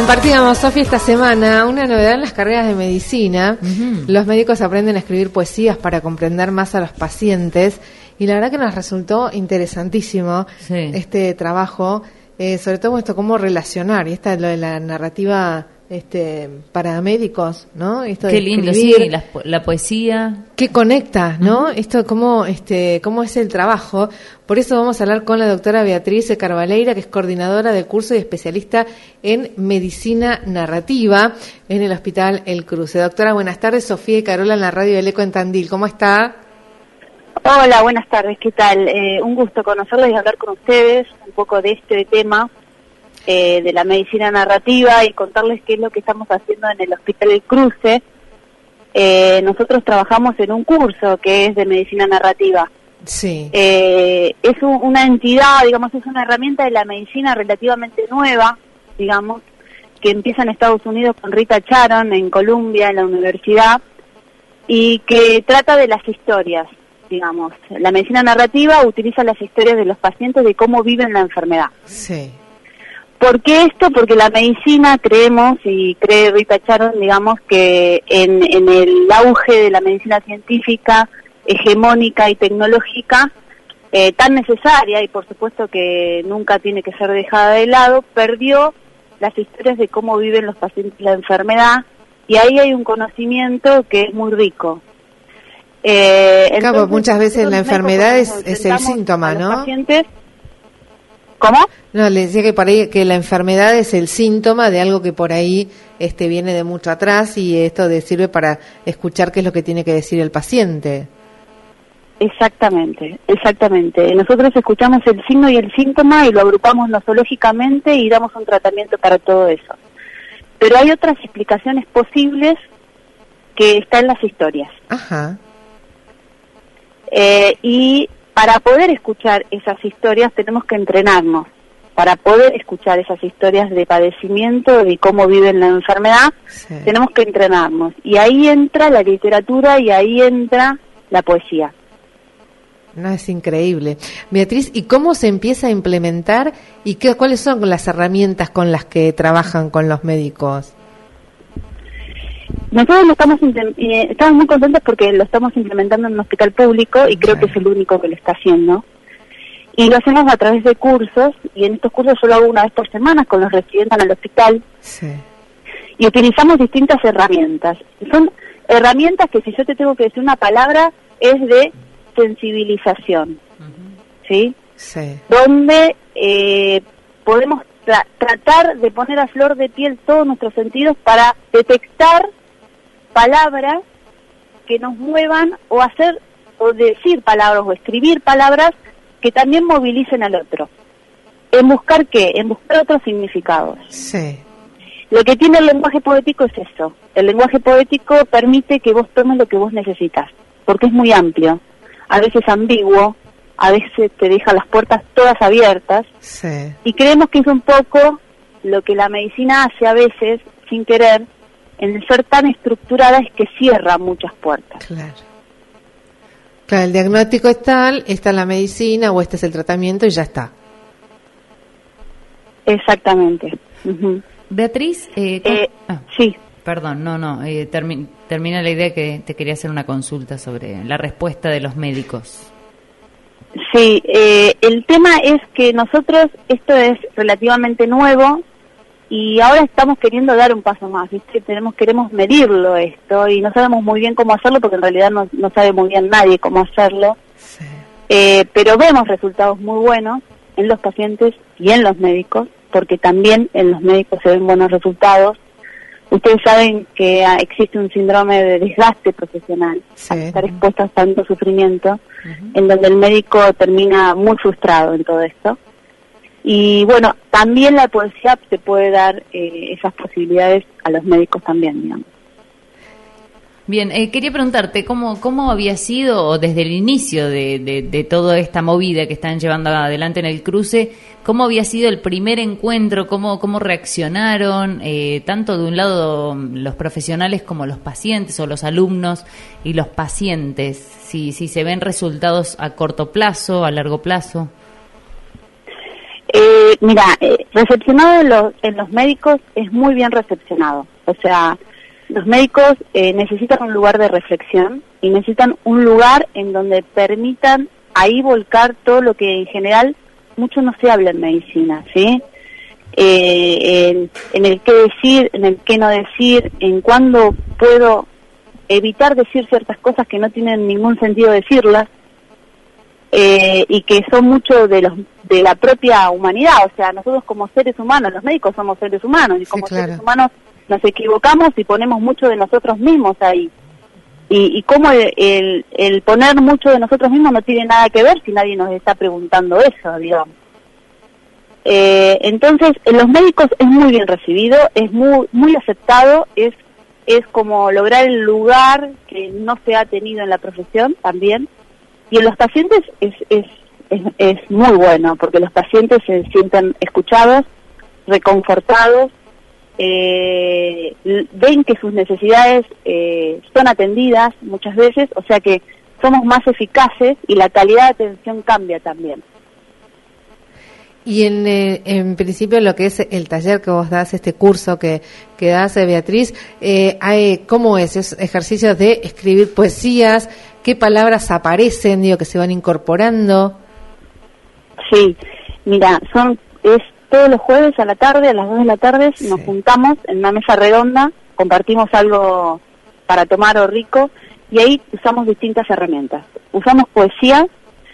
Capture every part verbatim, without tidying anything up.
Compartíamos, Sofi, esta semana una novedad en las carreras de medicina. Uh-huh. Los médicos aprenden a escribir poesías para comprender más a los pacientes y la verdad que nos resultó interesantísimo sí. este trabajo, eh, sobre todo esto, cómo relacionar, y esta es lo de la narrativa este para médicos, ¿no? Esto Qué de lindo, escribir, sí, la, la poesía. ¿Qué conecta, no? Uh-huh. Esto, cómo, este, cómo es el trabajo. Por eso vamos a hablar con la doctora Beatriz Carvaleira, que es coordinadora de curso y especialista en medicina narrativa en el Hospital El Cruce. Doctora, buenas tardes. Sofía y Carola en la radio del Eco en Tandil. ¿Cómo está? Hola, buenas tardes. ¿Qué tal? Eh, un gusto conocerles y hablar con ustedes un poco de este tema. Eh, de la medicina narrativa y contarles qué es lo que estamos haciendo en el Hospital El Cruce. Eh, nosotros trabajamos en un curso que es de medicina narrativa. Sí. Eh, es un, una entidad, digamos, es una herramienta de la medicina relativamente nueva, digamos, que empieza en Estados Unidos con Rita Charon en Columbia, en la universidad, y que trata de las historias, digamos. La medicina narrativa utiliza las historias de los pacientes de cómo viven la enfermedad. Sí. ¿Por qué esto? Porque la medicina, creemos, y cree Rita Charon, digamos, que en, en el auge de la medicina científica, hegemónica y tecnológica, eh, tan necesaria, y por supuesto que nunca tiene que ser dejada de lado, perdió las historias de cómo viven los pacientes la enfermedad, y ahí hay un conocimiento que es muy rico. Eh, entonces, claro, muchas veces la enfermedad es, es el síntoma, ¿no? Pacientes, ¿cómo? No, le decía que por ahí que la enfermedad es el síntoma de algo que por ahí este viene de mucho atrás y esto de, sirve para escuchar qué es lo que tiene que decir el paciente. Exactamente, exactamente. Nosotros escuchamos el signo y el síntoma y lo agrupamos nosológicamente y damos un tratamiento para todo eso. Pero hay otras explicaciones posibles que están en las historias. Ajá. Eh, y para poder escuchar esas historias tenemos que entrenarnos. Para poder escuchar esas historias de padecimiento, de cómo viven la enfermedad, sí. tenemos que entrenarnos. Y ahí entra la literatura y ahí entra la poesía. No, es increíble. Beatriz, ¿y cómo se empieza a implementar y qué, cuáles son las herramientas con las que trabajan con los médicos? Nosotros lo estamos, eh, estamos muy contentos porque lo estamos implementando en un hospital público y creo que es el único que lo está haciendo. Y lo hacemos a través de cursos, y en estos cursos yo lo hago una vez por semana con los residentes en el hospital. Sí. Y utilizamos distintas herramientas. Son herramientas que, si yo te tengo que decir una palabra, es de sensibilización. Uh-huh. ¿Sí? Sí. Donde eh, podemos tra- tratar de poner a flor de piel todos nuestros sentidos para detectar palabras que nos muevan o hacer o decir palabras o escribir palabras que también movilicen al otro. ¿En buscar qué? En buscar otros significados. Sí. Lo que tiene el lenguaje poético es eso. El lenguaje poético permite que vos tomes lo que vos necesitas, porque es muy amplio, a veces ambiguo, a veces te deja las puertas todas abiertas. Sí. Y creemos que es un poco lo que la medicina hace a veces, sin querer, en el ser tan estructurada, es que cierra muchas puertas. Claro. Claro, el diagnóstico es tal, esta es la medicina o este es el tratamiento y ya está. Exactamente. Uh-huh. Beatriz, eh, eh, ah, sí. Perdón, no, no, eh, termi- termina la idea que te quería hacer una consulta sobre la respuesta de los médicos. Sí, eh, el tema es que nosotros, esto es relativamente nuevo, y ahora estamos queriendo dar un paso más, ¿viste? Tenemos, queremos medirlo esto y no sabemos muy bien cómo hacerlo porque en realidad no, no sabe muy bien nadie cómo hacerlo. Sí. Eh, pero vemos resultados muy buenos en los pacientes y en los médicos, porque también en los médicos se ven buenos resultados. Ustedes saben que ah, existe un síndrome de desgaste profesional, sí. al estar expuesto a tanto sufrimiento, uh-huh. en donde el médico termina muy frustrado en todo esto. Y bueno, también la poesía te puede dar eh, esas posibilidades a los médicos también, digamos. Bien, eh, quería preguntarte, ¿cómo cómo había sido desde el inicio de, de, de toda esta movida que están llevando adelante en el cruce, cómo había sido el primer encuentro, cómo, cómo reaccionaron, eh, tanto de un lado los profesionales como los pacientes o los alumnos y los pacientes, si, si se ven resultados a corto plazo, a largo plazo? Eh, Eh, mira, eh, recepcionado en los, en los médicos es muy bien recepcionado. O sea, los médicos eh, necesitan un lugar de reflexión y necesitan un lugar en donde permitan ahí volcar todo lo que en general mucho no se habla en medicina, ¿sí? Eh, en, en el qué decir, en el qué no decir, en cuándo puedo evitar decir ciertas cosas que no tienen ningún sentido decirlas, eh, y que son mucho de los de la propia humanidad. O sea, nosotros como seres humanos, los médicos somos seres humanos, y como sí, claro. seres humanos nos equivocamos y ponemos mucho de nosotros mismos ahí. Y, y cómo el, el, el poner mucho de nosotros mismos no tiene nada que ver si nadie nos está preguntando eso, digamos. Eh, entonces, en los médicos es muy bien recibido, es muy muy aceptado, es es como lograr el lugar que no se ha tenido en la profesión también. Y en los pacientes es es es, es muy bueno, porque los pacientes se sienten escuchados, reconfortados, eh, ven que sus necesidades eh, son atendidas muchas veces, o sea que somos más eficaces y la calidad de atención cambia también. Y en, eh, en principio lo que es el taller que vos das, este curso que, que das, eh, Beatriz, eh, hay, ¿cómo es? ¿Es ejercicios de escribir poesías? ¿Qué palabras aparecen, digo, que se van incorporando? Sí, mira, son es todos los jueves a la tarde, a las dos de la tarde, sí. Nos juntamos en una mesa redonda, compartimos algo para tomar o rico, y ahí usamos distintas herramientas. Usamos poesía,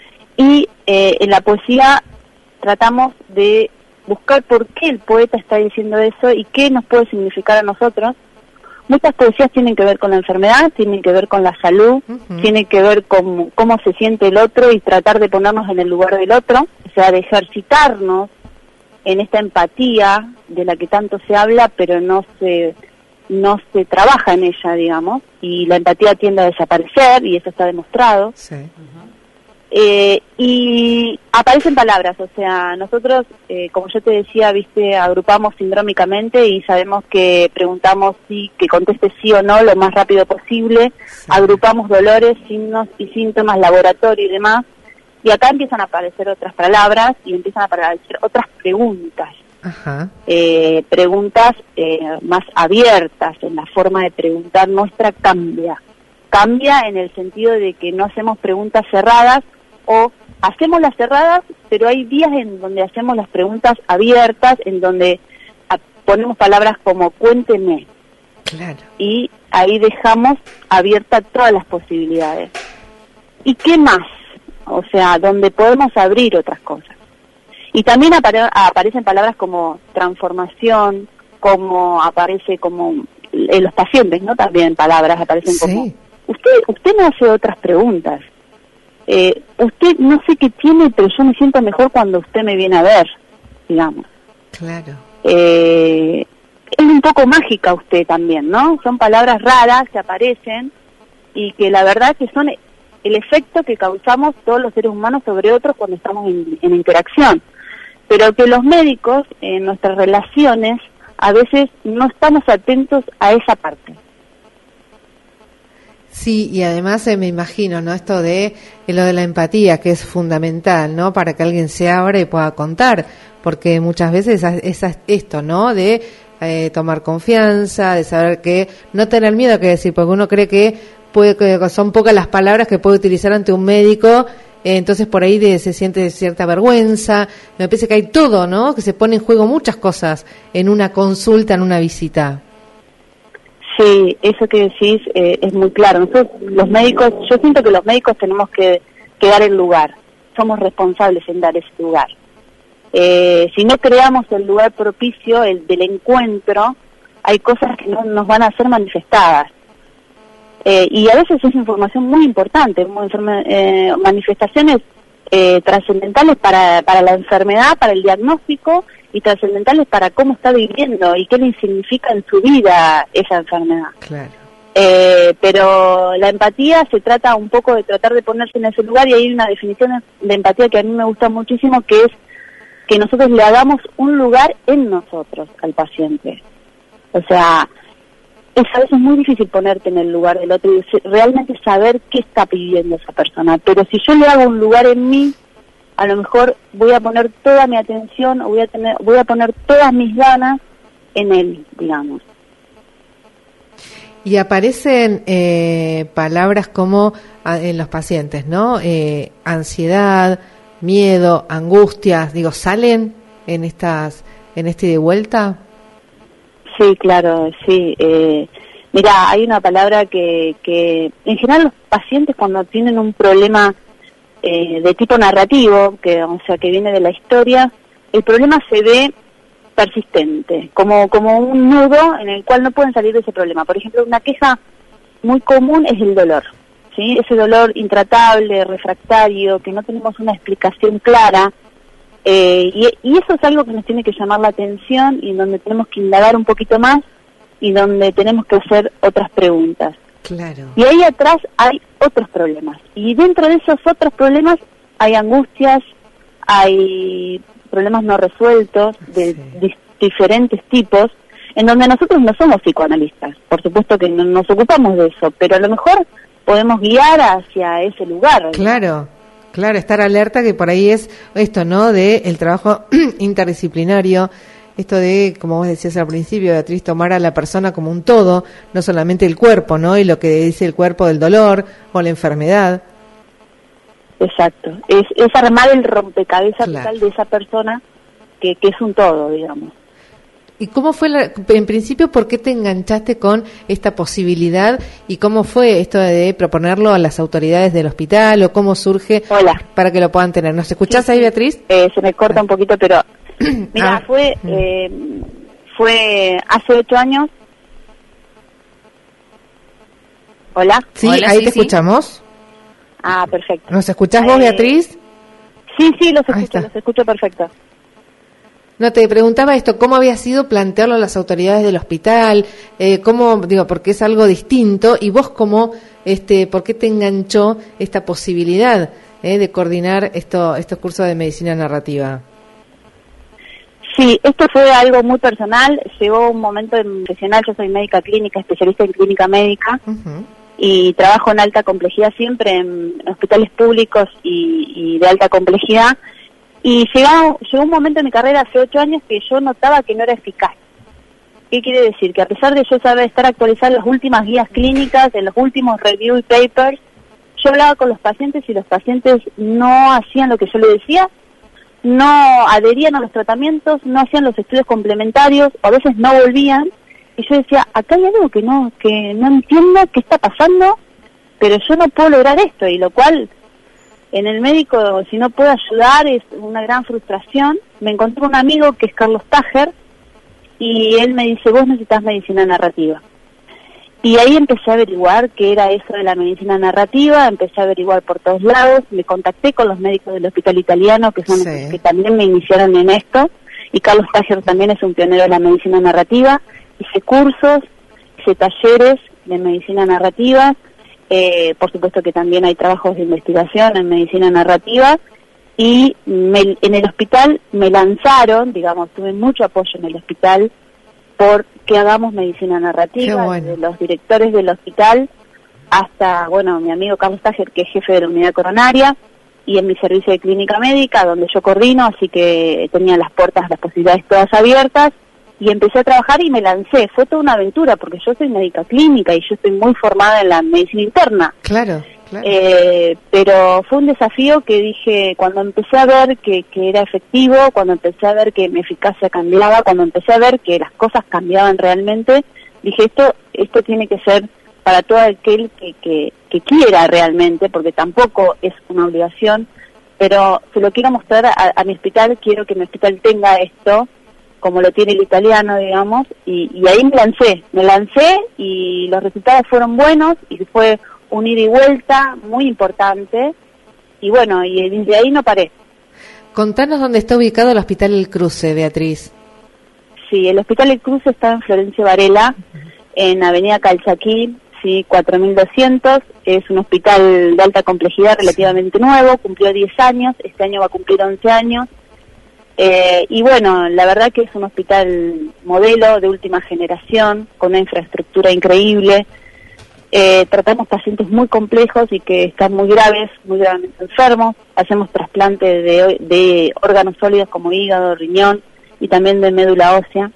y eh, en la poesía tratamos de buscar por qué el poeta está diciendo eso y qué nos puede significar a nosotros. Muchas poesías tienen que ver con la enfermedad, tienen que ver con la salud, uh-huh. tienen que ver con cómo se siente el otro y tratar de ponernos en el lugar del otro, o sea, de ejercitarnos en esta empatía de la que tanto se habla, pero no se no se trabaja en ella, digamos, y la empatía tiende a desaparecer, y eso está demostrado. Sí. Uh-huh. Eh, y aparecen palabras, o sea, nosotros, eh, como yo te decía, viste, agrupamos sindrómicamente y sabemos que preguntamos sí, que conteste sí o no lo más rápido posible, sí. Agrupamos dolores, signos y síntomas, laboratorio y demás, y acá empiezan a aparecer otras palabras y empiezan a aparecer otras preguntas. Ajá. Eh, preguntas eh, más abiertas, en la forma de preguntar nuestra cambia. Cambia en el sentido de que no hacemos preguntas cerradas, o hacemos las cerradas, pero hay días en donde hacemos las preguntas abiertas, en donde a, ponemos palabras como cuénteme. Claro. Y ahí dejamos abiertas todas las posibilidades. ¿Y qué más? O sea, donde podemos abrir otras cosas. Y también apare- aparecen palabras como transformación, como aparece como en los pacientes, ¿no? También palabras aparecen, sí. Como usted usted me hace otras preguntas. Eh, usted no sé qué tiene, pero yo me siento mejor cuando usted me viene a ver, digamos. Claro. Eh, es un poco mágica usted también, ¿no? Son palabras raras que aparecen y que la verdad que son el efecto que causamos todos los seres humanos sobre otros cuando estamos en, en interacción. Pero que los médicos, en nuestras relaciones, a veces no estamos atentos a esa parte. Sí, y además eh, me imagino, ¿no? Esto de eh, lo de la empatía, que es fundamental, ¿no? Para que alguien se abra y pueda contar, porque muchas veces es, es esto, ¿no? De eh, tomar confianza, de saber que no tener miedo a qué decir, porque uno cree que puede que son pocas las palabras que puede utilizar ante un médico, eh, entonces por ahí de, se siente cierta vergüenza. Me parece que hay todo, ¿no? Que se pone en juego muchas cosas en una consulta, en una visita. Sí, eso que decís eh, es muy claro. Nosotros, los médicos, yo siento que los médicos tenemos que, que dar el lugar. Somos responsables en dar ese lugar. Eh, si no creamos el lugar propicio, el del encuentro, hay cosas que no nos van a ser manifestadas. Eh, y a veces es información muy importante, muy, eh, manifestaciones eh, trascendentales para, para la enfermedad, para el diagnóstico, y trascendentales para cómo está viviendo y qué le significa en su vida esa enfermedad. Claro. Eh, pero la empatía se trata un poco de tratar de ponerse en ese lugar, y hay una definición de empatía que a mí me gusta muchísimo, que es que nosotros le hagamos un lugar en nosotros al paciente. O sea, es a veces muy difícil ponerte en el lugar del otro y realmente saber qué está pidiendo esa persona, pero si yo le hago un lugar en mí, a lo mejor voy a poner toda mi atención, o voy a tener, voy a poner todas mis ganas en él, digamos. Y aparecen eh, palabras como a, en los pacientes, ¿no? Eh, ansiedad, miedo, angustias, digo, ¿salen en estas, en este de vuelta? Sí, claro, sí. Eh, mira, hay una palabra que, que en general los pacientes cuando tienen un problema eh, de tipo narrativo, que o sea que viene de la historia, el problema se ve persistente, como como un nudo en el cual no pueden salir de ese problema. Por ejemplo, una queja muy común es el dolor, ¿sí? Ese dolor intratable, refractario, que no tenemos una explicación clara, eh, y, y eso es algo que nos tiene que llamar la atención y donde tenemos que indagar un poquito más y donde tenemos que hacer otras preguntas. Claro. Y ahí atrás hay otros problemas, y dentro de esos otros problemas hay angustias, hay problemas no resueltos de sí. di- diferentes tipos, en donde nosotros no somos psicoanalistas, por supuesto que no nos ocupamos de eso, pero a lo mejor podemos guiar hacia ese lugar. Claro, claro, estar alerta, que por ahí es esto, ¿no?, de el trabajo interdisciplinario, esto de, como vos decías al principio, Beatriz, tomar a la persona como un todo, no solamente el cuerpo, ¿no?, y lo que dice el cuerpo del dolor o la enfermedad. Exacto, es, es armar el rompecabezas Claro. total de esa persona que, que es un todo, digamos. ¿Y cómo fue, la, en principio, por qué te enganchaste con esta posibilidad y cómo fue esto de proponerlo a las autoridades del hospital o cómo surge Hola. para que lo puedan tener? ¿Nos escuchás Sí, ahí, sí. Beatriz? Eh, se me corta un poquito, pero mira, Ah. fue eh, fue hace ocho años. Hola. Sí, Hola, ahí sí, te sí. escuchamos. Ah, perfecto. ¿Nos escuchás vos, Eh, Beatriz? Sí, sí, los Ahí escucho, está. los escucho perfecto. No, te preguntaba esto, ¿cómo había sido plantearlo a las autoridades del hospital? Eh, ¿Cómo, digo, porque es algo distinto? Y vos, ¿cómo, este, por qué te enganchó esta posibilidad eh, de coordinar esto, estos cursos de medicina narrativa? Sí, esto fue algo muy personal. Llegó un momento profesional. Yo soy médica clínica, especialista en clínica médica, Uh-huh. y trabajo en alta complejidad siempre en hospitales públicos y, y de alta complejidad. Y llegó, llegó un momento en mi carrera hace ocho años que yo notaba que no era eficaz. ¿Qué quiere decir? Que a pesar de yo saber estar actualizada en las últimas guías clínicas, en los últimos review y papers, yo hablaba con los pacientes y los pacientes no hacían lo que yo les decía, no adherían a los tratamientos, no hacían los estudios complementarios, o a veces no volvían. Y yo decía, acá hay algo que no, que no entiendo qué está pasando, pero yo no puedo lograr esto, y lo cual en el médico, si no puedo ayudar, es una gran frustración. Me encontré con un amigo que es Carlos Tajer, y él me dice, vos necesitas medicina narrativa. Y ahí empecé a averiguar qué era eso de la medicina narrativa, empecé a averiguar por todos lados, me contacté con los médicos del hospital italiano, que son Sí. los que también me iniciaron en esto, y Carlos Tajer también es un pionero de la medicina narrativa. Hice cursos, hice talleres de medicina narrativa, eh, por supuesto que también hay trabajos de investigación en medicina narrativa, y me, en el hospital me lanzaron, digamos, tuve mucho apoyo en el hospital por que hagamos medicina narrativa. Qué bueno. Desde los directores del hospital hasta, bueno, mi amigo Carlos Tajer, que es jefe de la unidad coronaria, y en mi servicio de clínica médica, donde yo coordino, así que tenía las puertas, las posibilidades todas abiertas, y empecé a trabajar y me lancé. Fue toda una aventura, porque yo soy médica clínica y yo estoy muy formada en la medicina interna. Claro, claro. Eh, pero fue un desafío que dije, cuando empecé a ver que, que era efectivo, cuando empecé a ver que mi eficacia cambiaba, cuando empecé a ver que las cosas cambiaban realmente, dije, esto esto tiene que ser para todo aquel que, que, que quiera realmente, porque tampoco es una obligación, pero se lo quiero mostrar a, a mi hospital, quiero que mi hospital tenga esto, como lo tiene el italiano, digamos, y, y ahí me lancé, me lancé y los resultados fueron buenos, y fue un ida y vuelta muy importante, y bueno, y desde ahí no paré. Contanos dónde está ubicado el Hospital El Cruce, Beatriz. Sí, el Hospital El Cruce está en Florencio Varela, en Avenida Calchaquí, sí, cuatro mil doscientos, es un hospital de alta complejidad relativamente nuevo, cumplió diez años, este año va a cumplir once años, eh, y bueno, la verdad que es un hospital modelo de última generación, con una infraestructura increíble, Eh, tratamos pacientes muy complejos y que están muy graves, muy gravemente enfermos. Hacemos trasplantes de, de órganos sólidos como hígado, riñón y también de médula ósea.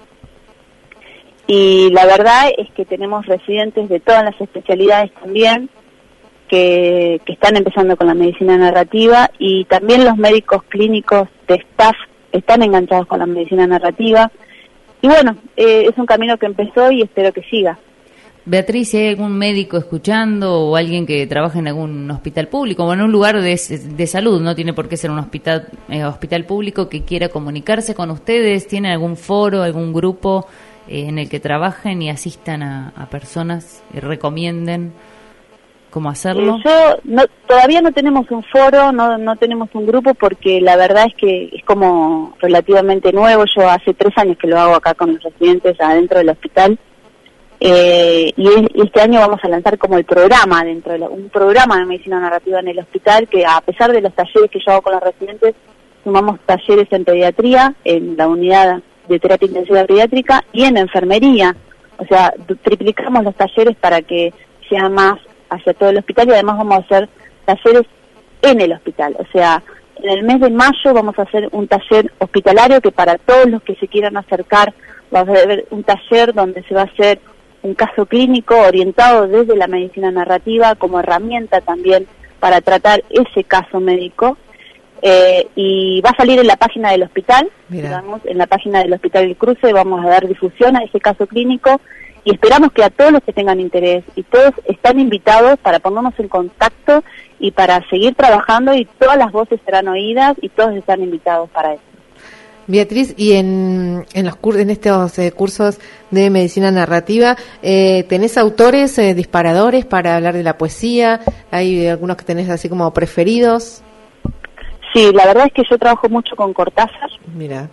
Y la verdad es que tenemos residentes de todas las especialidades también que, que están empezando con la medicina narrativa, y también los médicos clínicos de staff están enganchados con la medicina narrativa. Y bueno, eh, es un camino que empezó y espero que siga. Beatriz, si hay algún médico escuchando o alguien que trabaja en algún hospital público o en un lugar de, de salud, no tiene por qué ser un hospital, eh, hospital público, que quiera comunicarse con ustedes, ¿tienen algún foro, algún grupo eh, en el que trabajen y asistan a, a personas y recomienden cómo hacerlo? Eh, yo no, todavía no tenemos un foro, no, no tenemos un grupo, porque la verdad es que es como relativamente nuevo. Yo hace tres años que lo hago acá con los residentes adentro del hospital. Eh, y, es, y este año vamos a lanzar como el programa dentro de la, un programa de medicina narrativa en el hospital, que a pesar de los talleres que yo hago con los residentes, sumamos talleres en pediatría, en la unidad de terapia intensiva pediátrica y en enfermería. O sea, triplicamos los talleres para que sea más hacia todo el hospital, y además vamos a hacer talleres en el hospital. O sea, en el mes de mayo vamos a hacer un taller hospitalario que para todos los que se quieran acercar va a haber un taller donde se va a hacer un caso clínico orientado desde la medicina narrativa como herramienta también para tratar ese caso médico, eh, y va a salir en la página del hospital. Digamos, en la página del Hospital del Cruce vamos a dar difusión a ese caso clínico, y esperamos que a todos los que tengan interés, y todos están invitados para ponernos en contacto y para seguir trabajando, y todas las voces serán oídas y todos están invitados para eso. Beatriz, y en, en, los cur en estos eh, cursos de medicina narrativa, eh, ¿tenés autores, eh, disparadores para hablar de la poesía? ¿Hay algunos que tenés así como preferidos? Sí, la verdad es que yo trabajo mucho con Cortázar. Mira.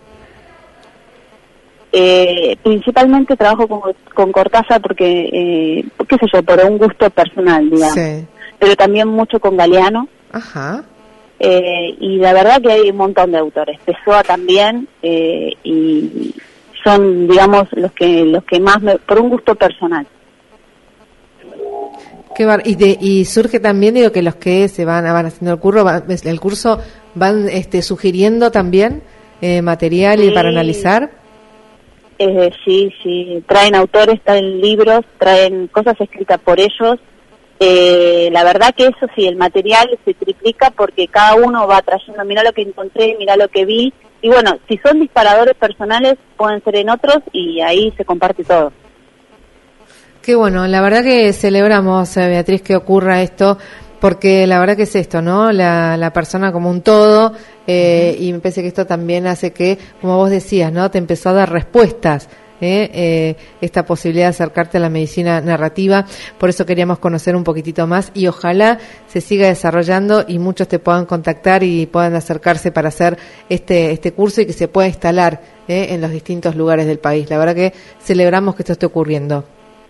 Eh, principalmente trabajo con, con Cortázar porque, eh, qué sé yo, por un gusto personal, digamos. Sí. Pero también mucho con Galeano. Ajá. Eh, y la verdad que hay un montón de autores, Pessoa también, eh, y son, digamos, los que los que más, me, por un gusto personal. Qué bar y, de, y surge también, digo, que los que se van, van haciendo el curso, van, el curso van este, sugiriendo también eh, material sí. y para analizar. Eh, sí, sí, traen autores, traen libros, traen cosas escritas por ellos. Eh, la verdad que eso sí, el material se triplica porque cada uno va trayendo, mira lo que encontré, mira lo que vi, y bueno, si son disparadores personales pueden ser en otros, y ahí se comparte todo. Qué bueno, la verdad que celebramos, eh, Beatriz, que ocurra esto, porque la verdad que es esto, ¿no? La, la persona como un todo, eh, uh-huh. y me parece que esto también hace que, como vos decías, ¿no? Te empezó a dar respuestas. Eh, eh, esta posibilidad de acercarte a la medicina narrativa. Por eso queríamos conocer un poquitito más, y ojalá se siga desarrollando y muchos te puedan contactar y puedan acercarse para hacer este este curso, y que se pueda instalar eh, en los distintos lugares del país. La verdad que celebramos que esto esté ocurriendo.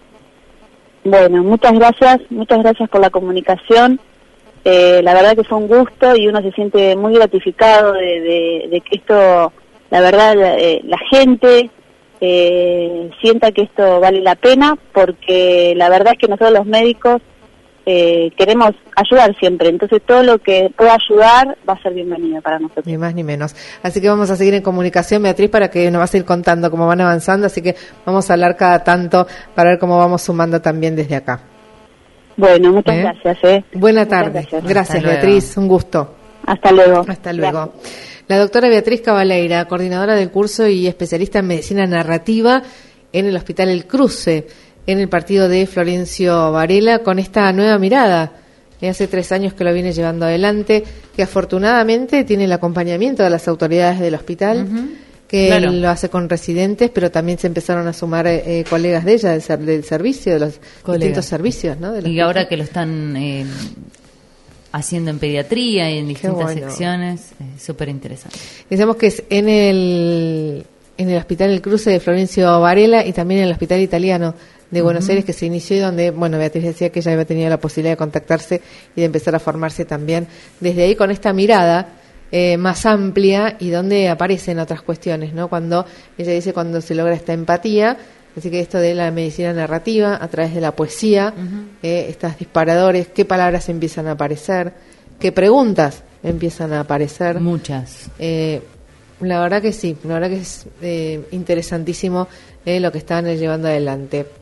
Bueno, muchas gracias, muchas gracias por la comunicación. Eh, la verdad que fue un gusto, y uno se siente muy gratificado de, de, de que esto, la verdad, eh, la gente Eh, sienta que esto vale la pena, porque la verdad es que nosotros los médicos eh, queremos ayudar siempre, entonces todo lo que pueda ayudar va a ser bienvenido para nosotros. Ni más ni menos. Así que vamos a seguir en comunicación, Beatriz, para que nos vas a ir contando cómo van avanzando, así que vamos a hablar cada tanto para ver cómo vamos sumando también desde acá. Bueno, muchas ¿Eh? gracias. Eh. Buena tarde. Gracias, gracias Beatriz, un gusto. Hasta luego. Hasta luego. Gracias. La doctora Beatriz Cabaleira, coordinadora del curso y especialista en medicina narrativa en el Hospital El Cruce, en el partido de Florencio Varela, con esta nueva mirada. Hace tres años que lo viene llevando adelante, que afortunadamente tiene el acompañamiento de las autoridades del hospital, uh-huh. que claro. lo hace con residentes, pero también se empezaron a sumar eh, colegas de ella, del, ser, del servicio, de los colegas. distintos servicios, ¿no? Y ahora que lo están Eh... haciendo en pediatría y en distintas bueno. secciones, eh, súper interesante. Decíamos que es en el en el Hospital El Cruce de Florencio Varela, y también en el Hospital Italiano de uh-huh. Buenos Aires, que se inició, y donde, bueno, Beatriz decía que ella había tenido la posibilidad de contactarse y de empezar a formarse también desde ahí, con esta mirada eh, más amplia, y donde aparecen otras cuestiones, ¿no? Cuando ella dice, cuando se logra esta empatía, Así que esto de la medicina narrativa, a través de la poesía, uh-huh. eh, estos disparadores, qué palabras empiezan a aparecer, qué preguntas empiezan a aparecer. Muchas. Eh, la verdad que sí, la verdad que es eh, interesantísimo eh, lo que están llevando adelante.